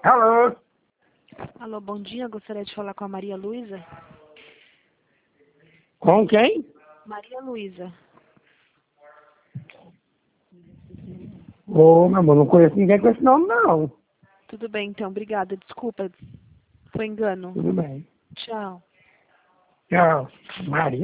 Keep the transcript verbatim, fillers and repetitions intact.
Alô? Alô, bom dia. Gostaria de falar com a Maria Luísa. Com quem? Maria Luísa. Ô, meu amor, não conheço ninguém com esse nome, não. Tudo bem, então. Obrigada. Desculpa. Foi engano. Tudo bem. Tchau. Tchau. Maria.